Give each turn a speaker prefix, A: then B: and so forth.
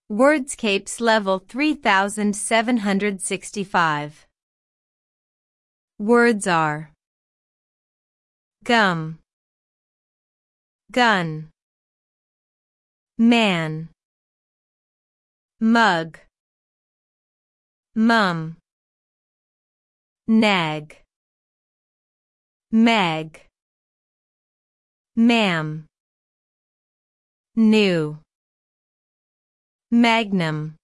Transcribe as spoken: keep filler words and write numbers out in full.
A: Wordscapes level three thousand seven hundred sixty-five. Words are gum, gun, man, mug, mum, nag, meg, ma'am, new, magnum.